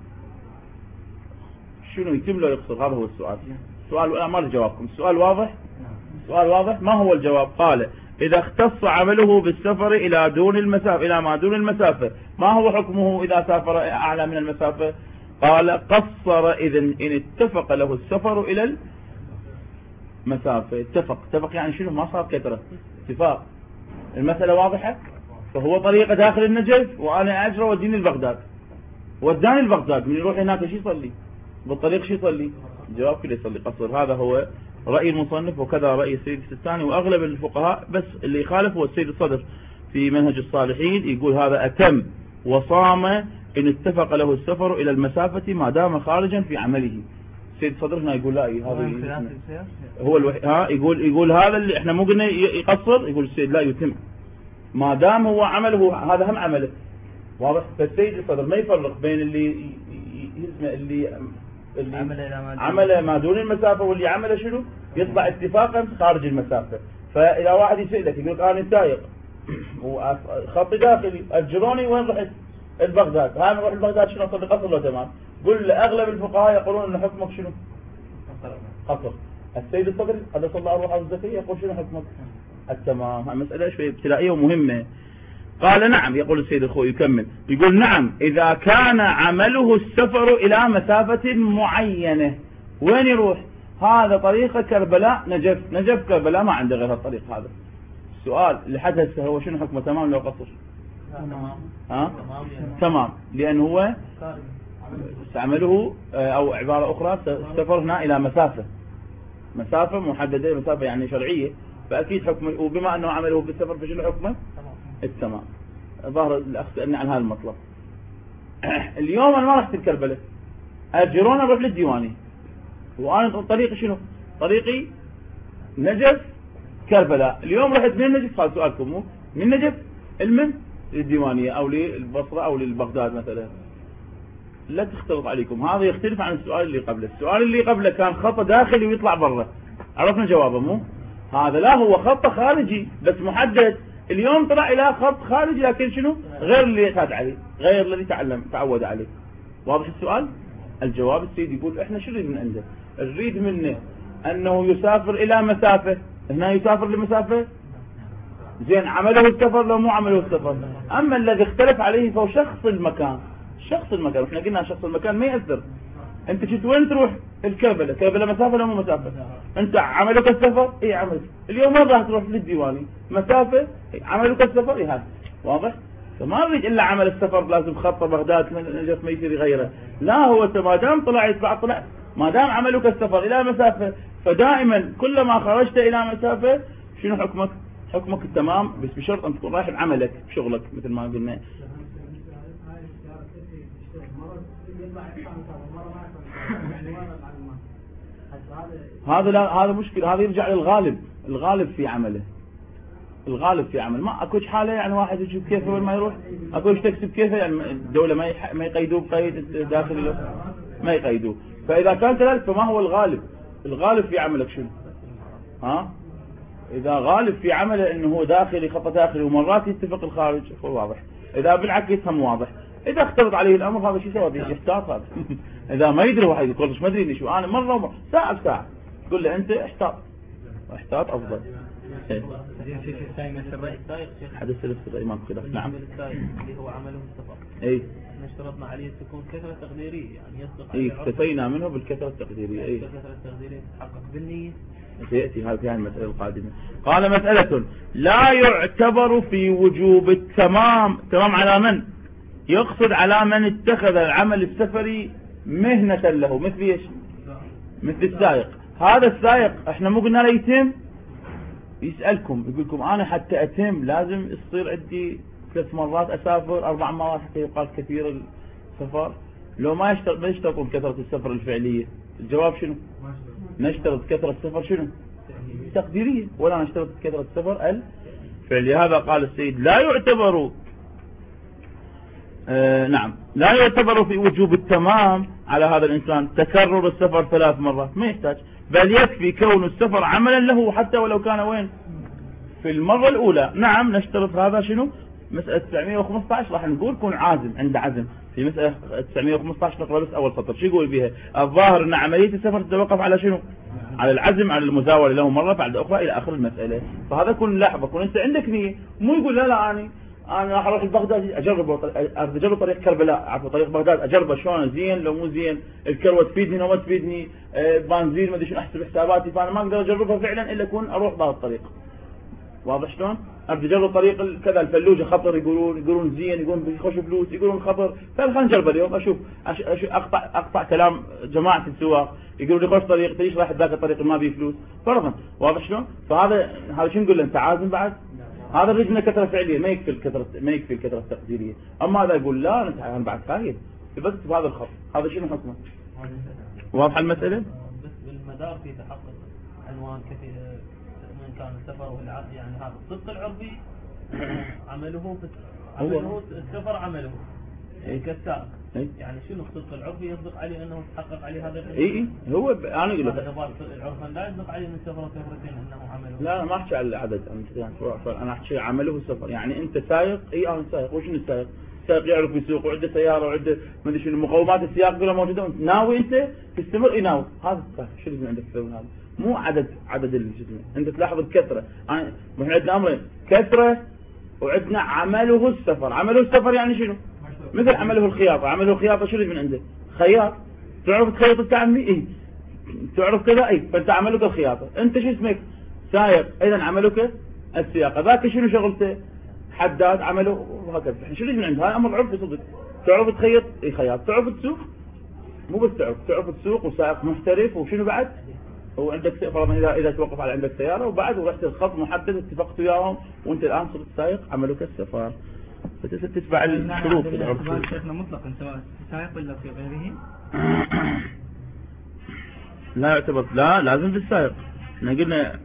[SPEAKER 1] شنو يتم له يقصر؟ هذا هو السؤال. سؤال أنا ما جوابكم، السؤال واضح؟ سؤال واضح. ما هو الجواب؟ قال إذا اختص عمله بالسفر إلى دون المسافة، إلى ما دون المسافة، ما هو حكمه إذا سافر أعلى من المسافة؟ قال قصر إذا إن اتفق له السفر إلى المسافة. اتفق اتفق يعني شنو؟ ما صار كثرة، اتفاق. المسألة واضحة. فهو طريقة داخل النجف وأنا أجرى وديني البغداد، وداني البغداد، من يروح هناك شو يصلي بالطريق؟ شو يصلي؟ الجواب كله يصلي قصر. هذا هو رأي المصنف وكذا رأي السيد السيستاني وأغلب الفقهاء، بس اللي يخالف هو السيد الصدر في منهج الصالحين، يقول هذا أتم وصام إن اتفق له السفر إلى المسافة ما دام خارجا في عمله. السيد الصدر هنا يقول لا، هذا هو الوحي... ها يقول يقول هذا اللي احنا مو قلنا يقصر، يقول السيد لا يتم ما دام هو عمله هذا هم عمله. واضح. فالسيد الصدر ما يفرق بين اللي اسمه اللي اللي عمل ما دون المسافة واللي عمل شنو يطلع اتفاقا خارج المسافة. فإذا واحد يسألك يقول أنا سائق وخط داخلي أجروني وين رحت؟ البغداد، هاي نروح البغداد شنو أصلي قصر له تمام؟ قل لأغلب الفقهاء يقولون أن حكمك شنو؟ قصر. السيد الصدر قدس الله روحه الزكية يقول شنو حكمك؟ التمام. المسألة شوية ابتلائية ومهمة. قال نعم. يقول السيد الخوي يكمل يقول نعم إذا كان عمله السفر إلى مسافة معينة. وين يروح؟ هذا طريقه كربلاء نجف، نجف كربلاء ما عنده غير الطريق هذا. السؤال اللي حد هسه هو شنو حكمه، تمام لو قصر؟
[SPEAKER 2] تمام.
[SPEAKER 1] ها؟
[SPEAKER 2] تمام يعني.
[SPEAKER 1] تمام، لأن هو
[SPEAKER 2] خارج.
[SPEAKER 1] استعمله أو عبارة أخرى السفر هنا إلى مسافة، مسافة محددة، مسافة يعني شرعية، فأكيد حكمه، وبما أنه عمله بالسفر فشنو حكمه؟
[SPEAKER 2] تمام.
[SPEAKER 1] التمام. ظهر الأخ سألني عن هذا المطلب. اليوم أنا ما رحت الكربلة، أجرون أروح للديواني، وأنا طريقي شنو؟ طريقي نجف كربلاء. اليوم رحت من نجف، هذا سؤالكم مو من نجف المن للديوانية أو للبصرة أو للبغداد مثلا، لا تختلط عليكم. هذا يختلف عن السؤال اللي قبله. السؤال اللي قبله كان خط داخلي ويطلع برا، عرفنا جوابه مو؟ هذا لا، هو خط خارجي بس محدد. اليوم طلع الى خط خارجي لكن شنو؟ غير اللي اعتاد عليه، غير الذي تعلم تعود عليه. واضح السؤال؟ الجواب السيد يقول احنا شو نريد من عنده؟ نريد منه انه يسافر الى مسافة، هنا يسافر لمسافة زين، عمله السفر لو مو عمله السفر. اما الذي اختلف عليه فهو شخص المكان، شخص المكان. احنا قلنا شخص المكان ما يأثر. انت شفت وين تروح؟ الكربلة، كربلة مسافة ولا مو مسافة؟ انت عملك السفر؟ اي عملك. اليوم وين راح تروح؟ للديواني، مسافة، إيه عملك السفر، اي هذا واضح. فما نريد الا عمل السفر لازم خط بغداد نجف ما يصير يغيره، لا، هو انت ما دام طلع يتبع طلع، ما دام عملك السفر الى مسافة، فدائما كلما خرجت الى مسافة شنو حكمك؟ حكمك التمام، بس بشرط ان تكون رايح بعملك بشغلك مثل ما قلنا. هذا لا، هذا مشكلة، هذا يرجع للغالب، الغالب في عمله، الغالب في عمل. ما اكوش حاله يعني واحد يشوف كيفه وين ما يروح، اكوش تكسب كيفه يعني الدولة ما يح... ما يقيدوه بقيد داخلي، ما يقيدوه. فاذا كان كذلك فما هو الغالب؟ الغالب في عملك شنو؟ ها؟ اذا غالب في عمله انه هو داخلي، خط داخلي، ومرات يتفق الخارج، هو واضح. اذا بالعكس يفهم واضح. اذا اختلط عليه الامر هذا شيء سوى يحتاط هذا. اذا ما يدري واحد يقول ما ادري شو انا مره ومره ساعه بساعه، تقول له انت احتاط، احتاط افضل. حدث السبعي ما خلاف. نعم.
[SPEAKER 2] اللي هو عمله السفر.
[SPEAKER 1] اي.
[SPEAKER 2] احنا اشترطنا عليه تكون كثرة تقديرية، يعني يصدق
[SPEAKER 1] اي اكتفينا منه بالكثرة التقديرية. اي.
[SPEAKER 2] الكثرة التقديرية تتحقق بالنية.
[SPEAKER 1] سيأتي هذه المسألة القادمة. قال مسألة لا يعتبر في وجوب التمام، تمام على من؟ يقصد على من اتخذ العمل السفري مهنة له، مثل ايش؟ مثل السائق. هذا السائق احنا مو قلنا له يتم؟ يسألكم يقول لكم انا حتى اتم لازم يصير عندي ثلاث مرات اسافر، اربع مرات حتى يقال كثير السفر. لو ما يشترط، ما يشترطون كثرة السفر الفعلية. الجواب شنو؟ نشترط كثرة السفر شنو؟ تقديرية، ولا نشترط كثرة السفر الفعلية. هذا قال السيد لا يعتبر آه نعم لا يعتبر في وجوب التمام على هذا الإنسان تكرر السفر ثلاث مرات، ما يحتاج، بل يكفي كون السفر عملا له حتى ولو كان وين؟ في المرة الأولى. نعم نشترط هذا شنو؟ مسألة تسعمئة وخمسة عشر راح نقول كون عازم، عند عزم في مسألة تسعمئة وخمسة عشر نقرأ بس أول سطر. شو يقول بها؟ الظاهر أن عملية السفر تتوقف على شنو؟ على العزم، على المزاولة له مرة بعد أخرى إلى آخر المسألة. فهذا كون لحظة، كون أنت عندك نية، مو يقول لا لا أنا أنا راح أروح بغداد أجرب أجرب طريق كربلاء، عفوا طريق بغداد أجربه شلون، زين لو مو زين، الكروة تفيدني لو ما تفيدني، بنزين ما أدري شنو أحسب حساباتي، فأنا ما أقدر أجربها فعلا إلا أكون أروح بهذا الطريق. واضح شلون؟ ابدا اجرب طريق كذا الفلوجه خطر، يقولون يقولون زين، يقولون بيخش فلوس، يقولون خطر، فخلينا نجرب اليوم اشوف أش... أش... اقطع اقطع كلام جماعه السواق، يقولون لي خش طريق، ليش رايح ذاك الطريق ما بيه فلوس فرضا. واضح شلون؟ فهذا هذا شو نقول له؟ انت عازم بعد؟ هذا الرجل منه كثره فعليه، ما يكفي الكثره، ما يكفي الكثره التقديريه. اما هذا يقول لا انت انا بعد خايف بس بهذا الخط، هذا شنو حكمه؟ واضحه المساله؟
[SPEAKER 2] بس بالمدار في تحقق عنوان كثير من كان السفر والعرض، يعني هذا الصدق العربي عمله عمله السفر عمله يعني كالسائق. يعني شنو الصدق العربي يصدق عليه انه تحقق عليه هذا الشيء؟
[SPEAKER 1] اي هو ب... انا اقول لك
[SPEAKER 2] العرفا لا يصدق عليه من سفر وسفرتين انه عمله.
[SPEAKER 1] لا ما احكي على العدد، انا احكي عمله السفر. يعني انت سايق، اي انا سايق، وشنو السايق؟ السائق يعرف يسوق وعنده سياره وعنده ما ادري شنو مقومات السياق كلها موجوده، وانت ناوي انت تستمر، اي ناوي، هذا السائق. شو اللي عندك اكثر من هذا؟ مو عدد عدد الجسم، انت تلاحظ الكثره. انا احنا عندنا امرين، كثره وعندنا عمله السفر. عمله السفر يعني شنو؟ مثل عمله الخياطه، عمله الخياطه شو اللي من عنده؟ خياط، تعرف تخيط التعمي؟ اي تعرف كذا اي، فانت عملك الخياطة. انت شو اسمك؟ سائق، اذا عملك السياقة. ذاك شنو شغلته؟ حداد، عمله وهكذا. احنا شو نجي عند هاي امر عرفي صدق. تعرف تخيط؟ اي خياط. تعرف تسوق؟ مو بس تعرف، تعرف تسوق وسائق محترف. وشنو بعد؟ وعندك فرضا اذا اذا توقف على عندك سيارة وبعد ورحت الخط محدد اتفقت وياهم وانت الان صرت سائق، عملك السفر. فتتبع الشروط العرفية.
[SPEAKER 3] شيخنا مطلقا سواء سائق ولا في غيره؟
[SPEAKER 1] لا يعتبر، لا لازم في السائق. احنا قلنا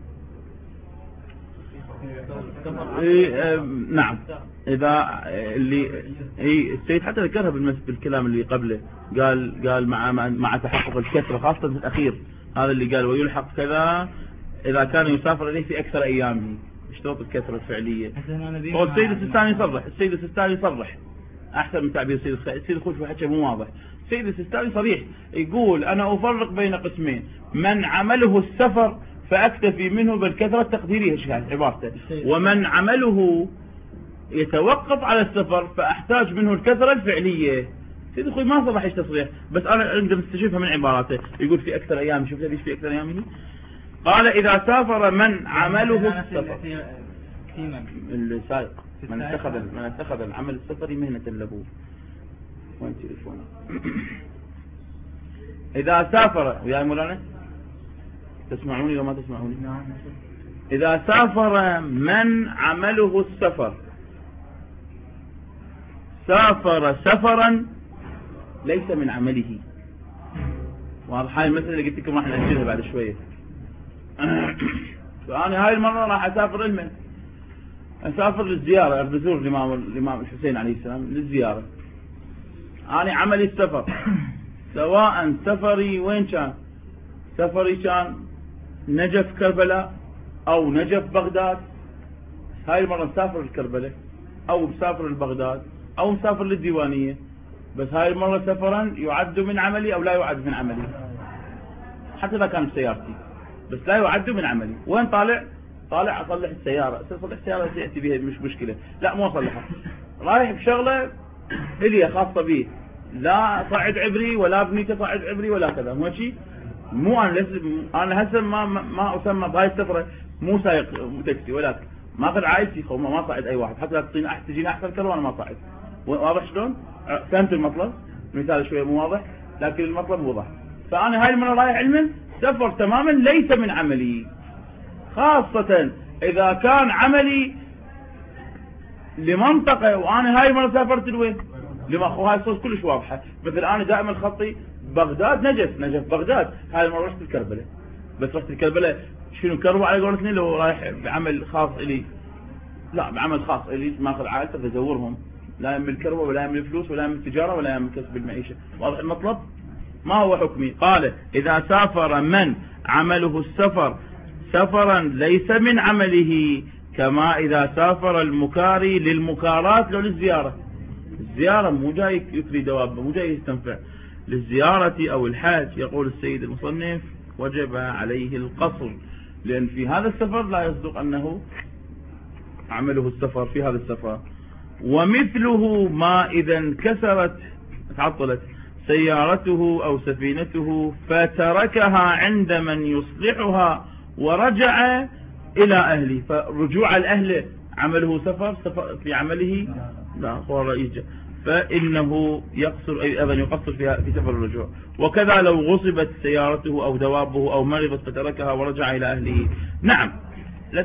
[SPEAKER 1] إيه آه نعم. اذا اللي اي السيد حتى ذكرها بالكلام اللي قبله، قال قال مع مع تحقق الكثرة خاصة في الاخير، هذا اللي قال ويلحق كذا اذا كان يسافر اليه في اكثر ايامه. اشترط الكثرة الفعلية. هو السيد السيستاني يصرح، السيد السيستاني يصرح احسن من تعبير السيد السيد السيد الخوش حكى مو واضح. السيد السيستاني صريح يقول انا افرق بين قسمين، من عمله السفر فاكتفي منه بالكثرة التقديرية شكل عبارته، ومن عمله يتوقف على السفر فاحتاج منه الكثرة الفعلية. سيد الخوي ما صرح ايش تصريح، بس انا اقدر استشفها من عباراته. يقول في اكثر ايام، شوف ليش في اكثر ايامه. قال اذا سافر من عمله السفر، السائق من اتخذ من اتخذ العمل السفري مهنة له. وين تليفونه؟ اذا سافر ويا مولانا تسمعوني لو ما تسمعوني؟ اذا سافر من عمله السفر، سافر سفرا ليس من عمله. واضح هاي المسألة اللي قلت لكم راح نأجلها بعد شوية. فأنا هاي المرة راح أسافر لمن؟ أسافر للزيارة، بزور الإمام الإمام الحسين عليه السلام للزيارة. أنا عملي السفر، سواء سفري وين كان، سفري كان نجف كربلاء أو نجف بغداد. هاي المرة مسافر لكربلاء أو مسافر لبغداد أو مسافر للديوانية، بس هاي المرة سفرا يعد من عملي أو لا يعد من عملي، حتى إذا كان بسيارتي، بس لا يعد من عملي. وين طالع؟ طالع أصلح السيارة. أصلح السيارة سيأتي بها مش مشكلة، لا مو أصلحها، رايح بشغلة إلي خاصة بي، لا صعد عبري ولا ابني صعد عبري ولا كذا. مو شيء، مو أنا لازم أنا هسه ما ما أسمى بهاي السفرة مو سايق تاكسي، ولكن ما أخذ عائلتي ما ما صعد أي واحد، حتى لا تجيني تجيني أحسن كذا وأنا ما صعد. واضح شلون؟ فهمت المطلب؟ مثال شوية مو واضح لكن المطلب واضح. فأنا هاي المرة رايح علما سفر تماما ليس من عملي، خاصة إذا كان عملي لمنطقة وأنا هاي المرة سافرت لوين؟ لما هاي الصوت كلش واضحة. مثل أنا دائما خطي بغداد نجف، نجف بغداد. هاي المرة رحت الكربلاء، بس رحت الكربلاء شنو كربوا على قولتني لو رايح بعمل خاص إلي، لا بعمل خاص إلي ماخذ عائلتي بزورهم، لا من الكربة ولا من الفلوس ولا من التجارة ولا من كسب المعيشة. واضح المطلب؟ ما هو حكمي؟ قال إذا سافر من عمله السفر سفرا ليس من عمله، كما إذا سافر المكاري للمكارات لو للزيارة. الزيارة مو جاي يكري دوابه، مو جاي يستنفع، للزيارة أو الحاج. يقول السيد المصنف وجب عليه القصر، لأن في هذا السفر لا يصدق أنه عمله السفر في هذا السفر. ومثله ما إذا انكسرت تعطلت سيارته أو سفينته فتركها عند من يصلحها ورجع إلى أهله. فرجوع الأهل عمله سفر, سفر في عمله لا هو رئيس، فإنه يقصر أيضا يقصر فيها في سفر الرجوع. وكذا لو غصبت سيارته أو دوابه أو مرضت فتركها ورجع إلى أهله. نعم لا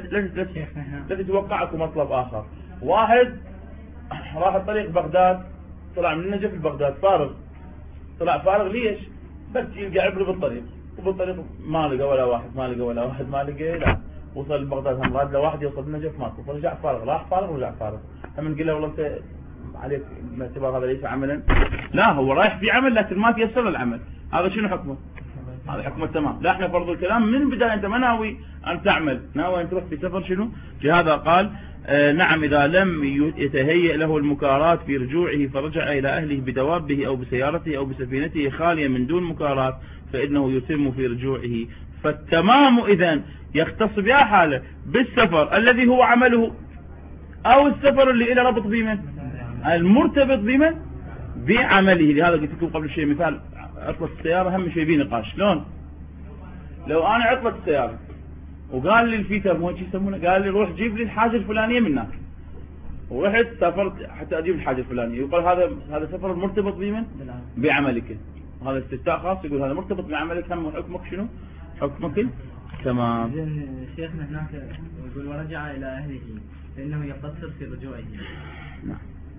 [SPEAKER 1] تتوقعكم مطلب آخر. واحد راح الطريق بغداد، طلع من النجف لبغداد فارغ، طلع فارغ ليش؟ بس يلقى عبره بالطريق، وبالطريق ما لقى ولا واحد، ما لقى ولا واحد، ما لقى لا. وصل لبغداد هم راد لواحد يوصل النجف ماكو، فرجع فارغ، راح فارغ ورجع فارغ. هم نقول له والله انت عليك باعتبار هذا ليس عملا، لا هو رايح في عمل لكن ما تيسر العمل. هذا شنو حكمه؟ هذا حكمه تمام. لا احنا فرض الكلام من بداية انت ما ناوي ان تعمل، ناوي ان تروح في سفر شنو؟ لهذا قال آه نعم إذا لم يتهيأ له المكارات في رجوعه فرجع إلى أهله بدوابه أو بسيارته أو بسفينته خالية من دون مكارات فإنه يتم في رجوعه. فالتمام إذن يختص بها حالة بالسفر الذي هو عمله أو السفر اللي إلى ربط بمن المرتبط بمن بعمله. لهذا قلت لكم قبل شيء مثال أطلق السيارة هم شيء بيه نقاش، شلون لو انا عطلت السياره وقال لي الفيتر مو شو يسمونه، قال لي روح جيب لي الحاجه الفلانيه من هناك، ورحت سافرت حتى اجيب الحاجه الفلانيه، يقول هذا هذا سفر مرتبط بمن؟ بعملك. هذا استفتاء خاص يقول هذا مرتبط بعملك، هم حكمك شنو؟ حكمك تمام.
[SPEAKER 3] إذن شيخنا هناك يقول ورجع إلى أهله فإنه يقصر في رجوعه.
[SPEAKER 1] نعم.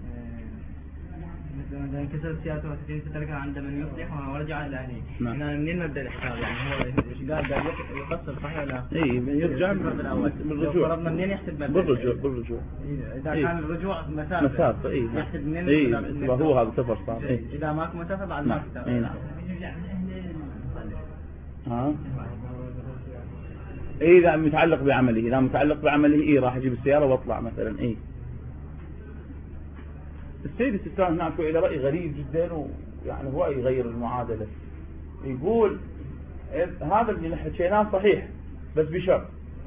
[SPEAKER 3] مثلا انكسرت سيارته وسكينته تركها عند من يصلح ورجع إلى أهله.
[SPEAKER 1] نعم.
[SPEAKER 3] هنا منين نبدأ الحساب يعني هو إيش قال قال يقصر صح ولا؟
[SPEAKER 1] إيه يرجع بالرجوع.
[SPEAKER 3] فرضنا منين يحسب مبدأ؟
[SPEAKER 1] بالرجوع بالرجوع.
[SPEAKER 3] إذا
[SPEAKER 1] إيه؟
[SPEAKER 3] كان الرجوع مسافة.
[SPEAKER 1] مسافة إيه.
[SPEAKER 3] يحسب منين؟
[SPEAKER 1] إيه هو هذا سفر صار. إيه.
[SPEAKER 3] إذا ماكو مسافة بعد ما كتاب.
[SPEAKER 1] إيه نعم. ها. إيه إذا متعلق بعمله، إذا متعلق بعمله إيه راح أجيب السيارة وأطلع مثلا. إيه. السيد السيستاني هناك إلى رأي غريب جدا، ويعني هو يغير المعادلة. يقول هذا اللي حكيناه صحيح بس بشرط،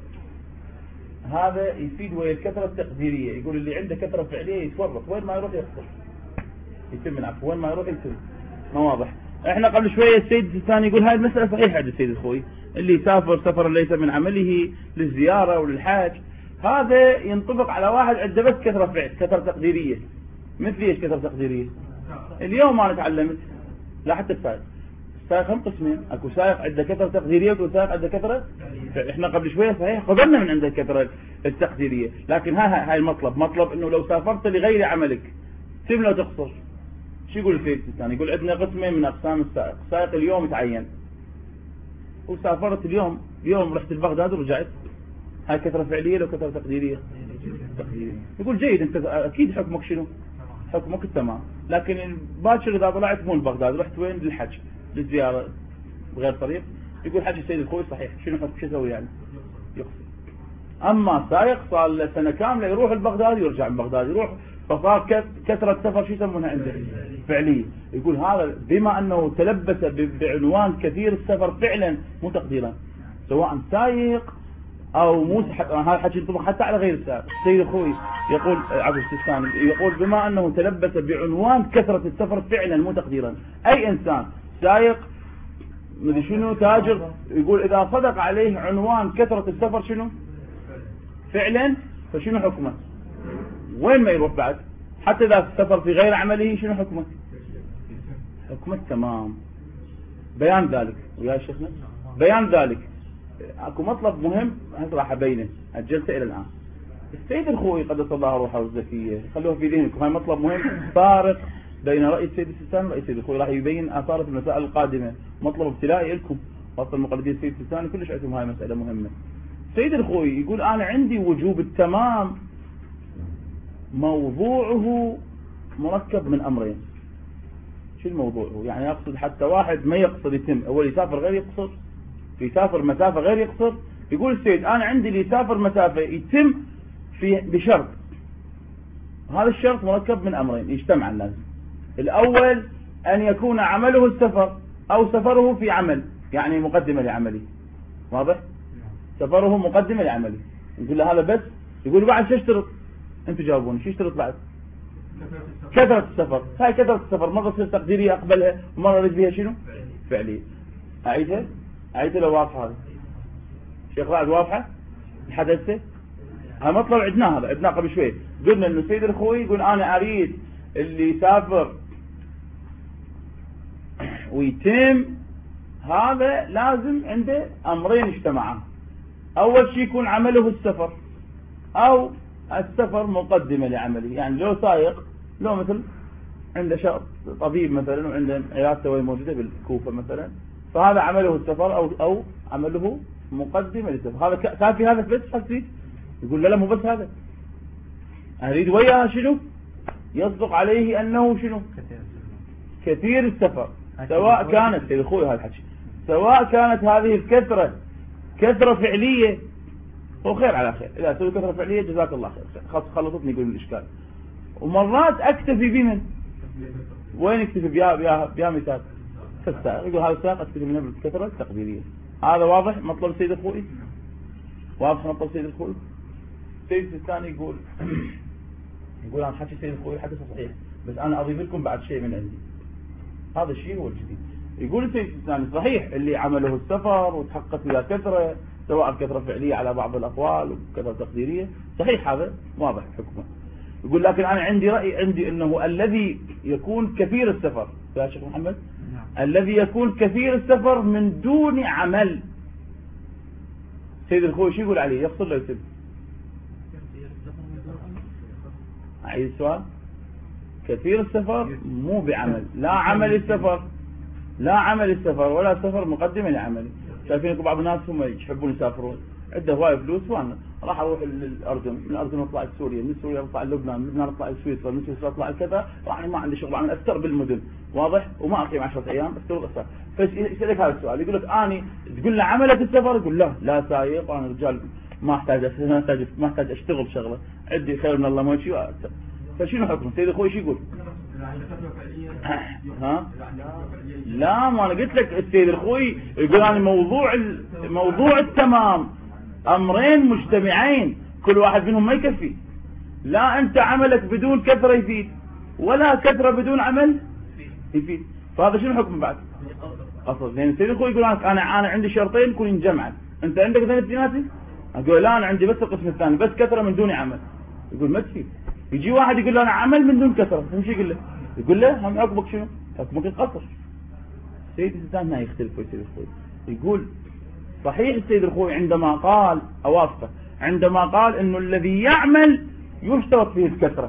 [SPEAKER 1] هذا يفيد ويا الكثرة التقديرية. يقول اللي عنده كثرة فعلية يتورط، وين ما يروح يخسر يتم من عفو، وين ما يروح يتم. ما واضح؟ احنا قبل شوية السيد الثاني يقول هاي المسألة صحيحة عند السيد الخوي، اللي يسافر سفرا ليس من عمله للزيارة وللحاج، هذا ينطبق على واحد عنده بس كثرة فعل، كثرة تقديرية. مثل ايش كثرة تقديرية؟ اليوم انا تعلمت لا حتى السائق، السائق هم قسمين، اكو سائق عنده كثرة تقديرية واكو سائق عنده كثرة. احنا قبل شوية صحيح قبلنا من عنده الكثرة التقديرية، لكن هاي هاي المطلب، مطلب انه لو سافرت لغير عملك تم لو تخسر. شو يقول السيد الثاني؟ يقول عندنا قسمين من اقسام السائق، سائق اليوم تعين وسافرت اليوم، اليوم رحت لبغداد ورجعت، هاي كثرة فعلية لو كثرة تقديرية؟ تقديرية. يقول جيد، انت اكيد حكمك شنو؟ حكمك التمام. لكن باكر اذا طلعت مو لبغداد رحت وين؟ للحج، للزيارة بغير طريق، يقول حج السيد الخوي صحيح، شنو حكم؟ شو يسوي يعني؟ يقصد. اما سائق صار له سنة كاملة يروح لبغداد يرجع من بغداد يروح، فصار كثرة سفر شو يسمونها عنده؟ فعلية. يقول هذا بما انه تلبس بعنوان كثير السفر فعلا مو تقديرا، سواء سائق او مو، هذا الحكي ينطبق حتى على غير السائق. السيد الخوي يقول عبد السيستاني يقول بما انه تلبس بعنوان كثرة السفر فعلا مو تقديرا، اي انسان سائق مدري شنو تاجر، يقول اذا صدق عليه عنوان كثرة السفر شنو؟ فعلا، فشنو حكمه؟ وين ما يروح بعد؟ حتى اذا سافر في غير عمله شنو حكمه؟ حكمه تمام. بيان ذلك ويا شيخنا، بيان ذلك اكو مطلب مهم هسه راح ابينه، اجلته الى الان. السيد الخوي قدس الله روحه الزكيه، خلوه في ذهنكم، هاي مطلب مهم فارق بين راي السيد السيستاني وراي السيد الخوي، راح يبين اثاره في المسائل القادمه، مطلب ابتلائي لكم خاصه المقلدين السيد السيستاني كلش عندهم هاي مساله مهمه. السيد الخوي يقول انا عندي وجوب التمام موضوعه مركب من امرين. شو الموضوع؟ يعني يقصد حتى واحد ما يقصد يتم، اول يسافر غير يقصر، يسافر مسافة غير يقصر. يقول السيد انا عندي اللي يسافر مسافة يتم في بشرط، هذا الشرط مركب من امرين يجتمع لازم. الاول ان يكون عمله السفر او سفره في عمل، يعني مقدمة لعمله. واضح؟ سفره مقدمة لعمله. يقول له هذا بس، يقول بعد شو اشترط؟ انتوا جاوبوني شو اشترط بعد؟ كثرة السفر. هاي كثرة السفر مرة تصير تقديرية اقبلها ومرة اريد بها شنو؟ فعلية. اعيدها؟ اعيدها لو واضحة هذه شيخ رائد، واضحة؟ الحدثة؟ هاي مطلب عدناه، هذا عدناه قبل شوي، قلنا انه السيد الخوي يقول انا اريد اللي يسافر ويتم، هذا لازم عنده امرين اجتمعا. اول شيء يكون عمله السفر او السفر مقدمة لعمله، يعني لو سائق، لو مثل عنده شخص طبيب مثلا وعنده عيادته وهي موجودة بالكوفة مثلا، فهذا عمله السفر او او عمله مقدمة للسفر. هذا كافي هذا بس حسيت؟ يقول لا لا مو بس هذا، اريد وياها شنو؟ يصدق عليه انه شنو؟ كثير السفر، سواء كانت سيد اخوي هذا الحكي، سواء كانت هذه الكثرة كثرة فعلية هو خير على خير، اذا سوي كثرة فعلية جزاك الله خير، خلاص خلصتني يقول الاشكال. ومرات اكتفي بمن؟ وين اكتفي؟ بيا بيا بيا مثال فالسائق، يقول هذا السائق اكتفي منه بالكثرة التقديرية. هذا واضح مطلب السيد الخوئي؟ واضح مطلب السيد الخوئي؟ السيد الثاني يقول يقول انا حكي السيد الخوئي حدث صحيح، بس انا اضيف لكم بعد شيء من عندي. هذا الشيء هو الجديد. يقول السيد السيستاني صحيح اللي عمله السفر وتحقق فيها كثرة، سواء كثرة فعلية على بعض الأقوال وكثرة تقديرية، صحيح هذا واضح حكمه. يقول لكن أنا عندي رأي، عندي أنه الذي يكون كثير السفر يا شيخ محمد، الذي يكون كثير السفر من دون عمل، سيد الخوي شو يقول عليه؟ يقصر له يسد. أعيد السؤال. كثير السفر مو بعمل، لا عمل السفر، لا عمل السفر ولا سفر مقدمة لعمل. شايفين بعض الناس هم يحبون يسافرون، عنده هواي فلوس، وانا راح اروح للاردن، من الاردن اطلع لسوريا، من سوريا اطلع للبنان، من لبنان اطلع لسويسرا، من سويسرا اطلع لكذا، راح ما عندي شغل، انا افتر بالمدن، واضح؟ وما اقيم عشرة ايام، افتر افتر. فيسالك هذا السؤال، يقول لك اني تقول له عملك السفر؟ يقول لا لا سايق، انا رجال ما احتاج ما احتاج ما احتاج اشتغل شغله، عندي خير من الله ما شيء. فشنو حكم سيد اخوي؟ شو يقول؟ ها؟ لا ما انا قلت لك السيد الخوي يقول انا موضوع موضوع التمام امرين مجتمعين، كل واحد منهم ما يكفي. لا انت عملك بدون كثرة يفيد، ولا كثرة بدون عمل يفيد. فهذا شنو حكم بعد؟ اصل لان السيد الخوي يقول انا انا عندي شرطين يكون جمعا، انت عندك اثنين اثنيناتي؟ اقول لا انا عندي بس القسم الثاني، بس كثرة من دون عمل. يقول ما تفيد. يجي واحد يقول له انا عمل من دون كثرة، ايش يقول له؟ يقول له هم حكمك شنو؟ حكمك القصر. السيد السيستاني هنا يختلف السيد الخوي، يقول صحيح السيد الخوي عندما قال اوافقه، عندما قال انه الذي يعمل يشترط فيه الكثرة،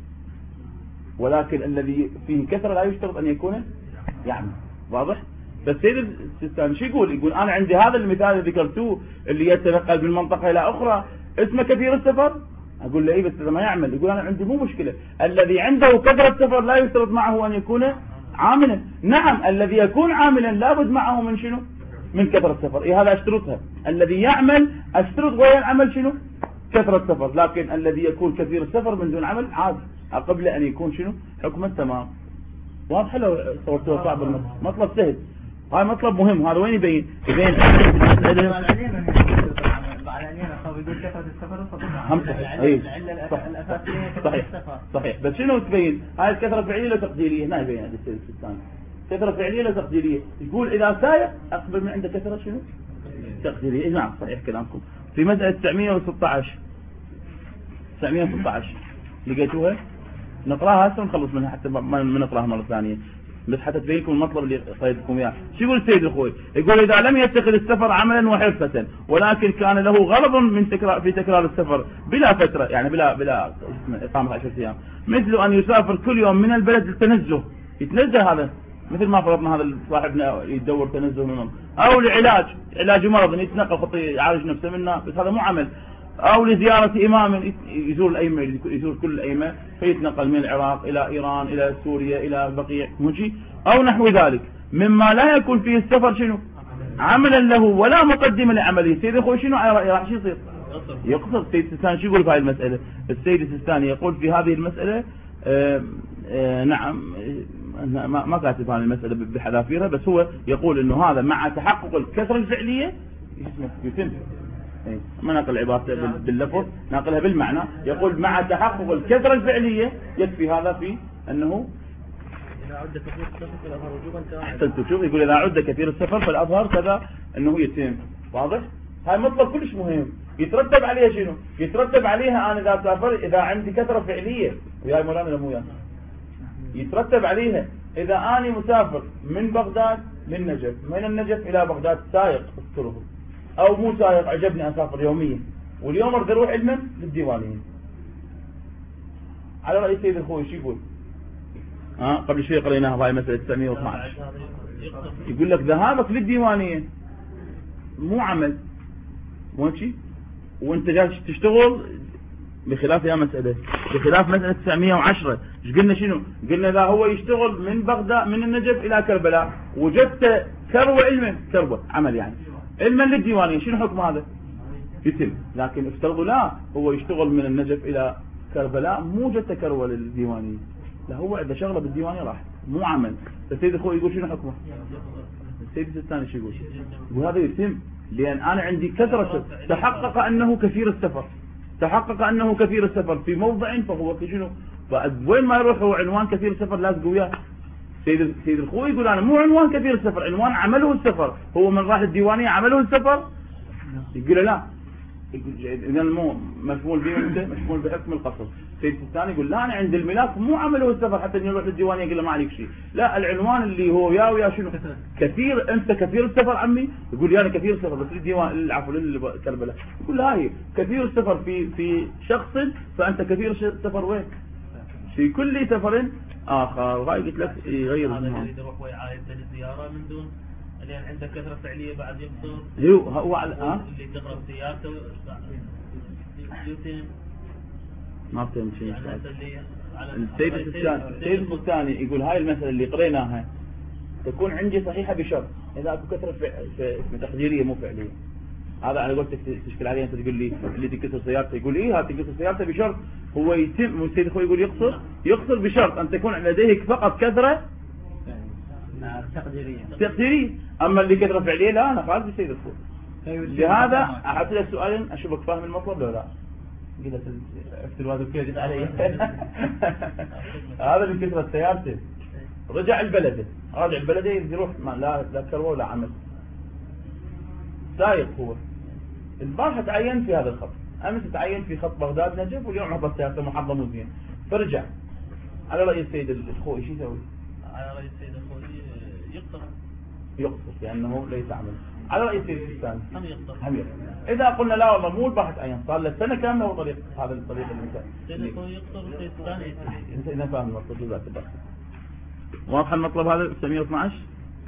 [SPEAKER 1] ولكن الذي فيه كثرة لا يشترط ان يكون يعمل، واضح؟ بس السيد السيستاني شو يقول؟ يقول انا عندي هذا المثال اللي ذكرتوه اللي يتنقل من منطقة الى اخرى اسمه كثير السفر. اقول له ايه بس اذا ما يعمل. يقول انا عندي مو مشكلة، الذي عنده كثرة سفر لا يشترط معه ان يكون عاملا. نعم الذي يكون عاملا لابد معه من شنو؟ من كثرة سفر. إيه هذا اشترطها، الذي يعمل اشترط غير العمل شنو؟ كثرة سفر. لكن الذي يكون كثير السفر من دون عمل عادي، قبل ان يكون شنو؟ حكما تمام. واضح لو صورته صعب المطلب؟ مطلب سهل، هاي مطلب مهم. هذا وين يبين؟ يبين
[SPEAKER 3] يقول كثرة السفر
[SPEAKER 1] هم صحيح. اي صحيح صحيح. بس شنو تبين؟ هاي الكثرة فعلية ولا تقديرية؟ هنا يبين هذا السيد الثاني. كثرة فعلية ولا تقديرية؟ يقول اذا سايق اقبل من عنده كثرة شنو؟ تقديرية. اي نعم صحيح كلامكم. في مسألة تسعمئة وستة عشر تسعمئة وستة عشر لقيتوها؟ نقراها هسه ونخلص منها حتى ما نقراها مرة ثانية، بس حتى تبين لكم المطلب اللي قيدتكم اياه. شو يقول السيد الخوي؟ يقول اذا لم يتخذ السفر عملا وحرفة، ولكن كان له غرض من تكرار في تكرار السفر بلا فترة، يعني بلا بلا اقامة عشرة ايام، مثل ان يسافر كل يوم من البلد للتنزه، يتنزه هذا مثل ما فرضنا هذا صاحبنا يدور تنزه منهم، او لعلاج علاج مرض يتنقل خطي يعالج نفسه منه، بس هذا مو عمل. او لزيارة امام يزور الائمة، يزور كل الائمة فيتنقل من العراق الى ايران الى سوريا الى البقيع مجي، او نحو ذلك مما لا يكون فيه السفر شنو؟ عملا له ولا مقدمة لعمله. السيد اخوي شنو راح شو يصير؟ يقصر. السيد السيستاني شو يقول في هذه المسألة؟ السيد السيستاني يقول في هذه المسألة آآ آآ نعم ما ما كاتب هذه المسألة بحذافيرها، بس هو يقول انه هذا مع تحقق الكثرة الفعلية يتم. ما نقل عبارته باللفظ، نقلها بالمعنى. يقول مع تحقق الكثرة الفعلية يكفي هذا في انه
[SPEAKER 2] إذا عد كثير السفر فالأظهر وجوبا.
[SPEAKER 1] احسنت. شوف يقول اذا عد كثير السفر فالأظهر كذا انه يتم. واضح؟ هاي مطلب كلش مهم. يترتب عليها شنو؟ يترتب عليها انا اذا سافر اذا عندي كثرة فعلية، وياي مولانا مو ويانا، يترتب عليها اذا اني مسافر من بغداد للنجف، من النجف الى بغداد سايق الطرق، او مو سايق عجبني اسافر يوميا، واليوم اريد اروح علما للديوانية. على رأي سيد الخوي شو يقول؟ ها أه؟ قبل شوي قريناها بهاي مسألة تسعمئة واثني عشر. يقول لك ذهابك للديوانية مو عمل، مو شيء، وانت جالس تشتغل بخلاف يا مسألة، بخلاف مسألة تسعمئة وعشرة. ايش قلنا شنو؟ قلنا اذا هو يشتغل من بغداد من النجف الى كربلاء وجدت كروة علما، كروة عمل يعني علما للديوانية، شنو حكم هذا؟ يتم. لكن افترضوا لا هو يشتغل من النجف الى كربلاء مو جدت كروة للديوانية، لا هو عنده شغله بالديوانية راح مو عمل. السيد اخوي يقول شنو حكمه؟ السيد الثاني شو يقول؟ يقول هذا يتم، لان انا عندي كثرة تحقق انه كثير السفر، تحقق انه كثير السفر في موضع فهو شنو؟ وين ما يروح هو عنوان كثير السفر لازق وياه. سيد سيد الخوي يقول أنا مو عنوان كثير السفر، عنوان عمله السفر. هو من راح الديوانية عمله السفر، يقول له لا، إذا مو مشمول به مشمول بحكم القصر. سيد الثاني يقول لا، أنا عند الملاك مو عمله السفر حتى يروح للديوانية يقول له ما عليك شيء، لا العنوان اللي هو يا ويا شنو كثير. أنت كثير السفر عمي، يقول لي أنا كثير السفر بس للديوان العفو للكربلاء، يقول لا هي كثير السفر في في شخص، فأنت كثير السفر وين؟ في كل سفر آخر. وهاي قلت لك يغير
[SPEAKER 2] هذا اللي يروح ويعايد للزيارة من دون لأن عنده كثرة فعلية بعد يقصر.
[SPEAKER 1] هو هو على آه؟
[SPEAKER 2] اللي تقرب سيارته يتم
[SPEAKER 1] ما فهمت شيء.
[SPEAKER 2] يعني اللي على
[SPEAKER 1] السيد الثاني السيد الثاني يقول هاي المسألة اللي قريناها تكون عندي صحيحة بشرط إذا أكو كثرة في تقديرية مو فعلية. هذا أنا قلت تشكل عليه، أنت تقول لي اللي تكسر سيارته، يقول إيه هذا تكسر سيارته بشرط هو يتم. السيد الخوي يقول يقصر يقصر بشرط أن تكون لديه فقط كثرة
[SPEAKER 3] تقديرية
[SPEAKER 1] تقديرية. أما اللي كثرة فعلية لا، أنا خالد السيد الخوي. لهذا أحط لك سؤالين أشوفك فاهم المطلب لو لا. قلت عرفت الواد كيف جت علي. هذا اللي كثرة سيارته رجع البلد، راجع البلد يروح لا لا كروه ولا عمل سايق. هو البارحة تعين في هذا الخط، أمس تعين في خط بغداد نجف، واليوم عطى سيارته محافظة موزين، فرجع. على رأي السيد الخوي شو يسوي؟
[SPEAKER 2] على رأي السيد الخوي يقصر
[SPEAKER 1] يقصر لأنه ليس عمل. على رأي السيد الثاني
[SPEAKER 2] هم يقصر
[SPEAKER 1] هم يقصر. إذا قلنا لا والله مو البارحة تعين، صار له سنة كاملة هو طريق هذا الطريق اللي
[SPEAKER 2] السيد الخوي يقصر والسيد الثاني
[SPEAKER 1] أنت إذا فاهم المطلب ذات البحث. واضح المطلب هذا سبعمئة واثني عشر.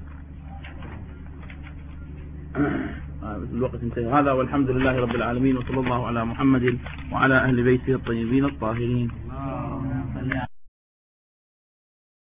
[SPEAKER 1] الوقت انتهى. هذا والحمد لله رب العالمين، وصلى الله على محمد وعلى أهل بيته الطيبين الطاهرين.